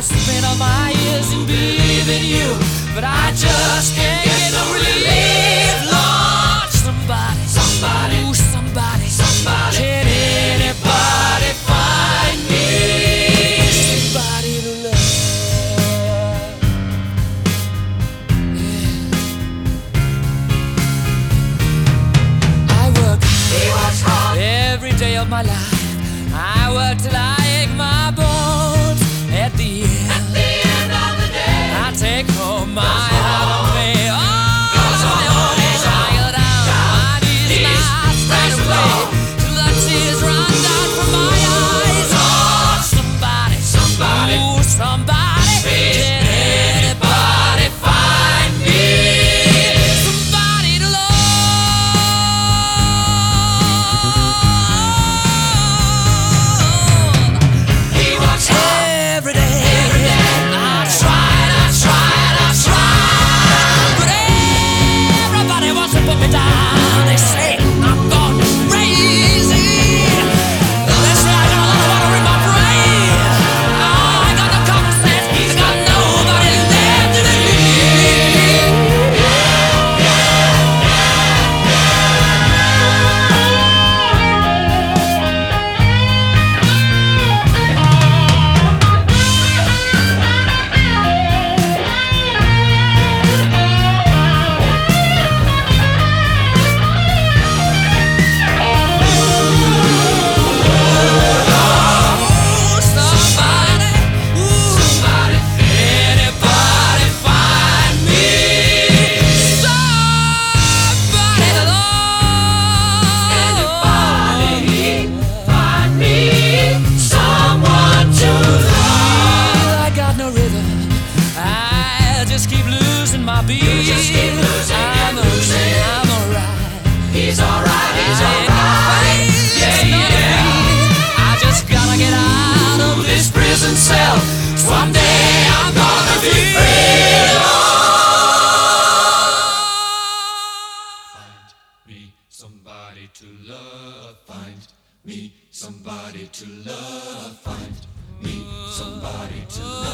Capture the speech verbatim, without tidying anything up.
spent all my years in believing you, but I just can't get no relief. Lord, somebody, somebody, ooh, somebody, somebody. Can anybody find me somebody to love? Yeah. I work hard every day of my life. I work till I ache my bones. At the end, At the end of the day, I take home my heart of me. Oh, I'm tired out. My knees not straight away till the tears run down from my eyes. Oh, somebody, somebody, ooh, somebody. Can anybody find me somebody to love? Every day, every day, I tried, I tried, I tried, but everybody wants to put me down. They say I'm gone crazy. They say I got a lot of water in my brain. Oh, I got no common sense. I got nobody left to believe. My beat. You just keep losing, I'm a losing. I'm alright. He's alright, he's alright. Yeah, yeah. I just gotta get out of this prison cell. Someday I'm gonna be free. Find me somebody to love. Find me somebody to love. Find me somebody to love.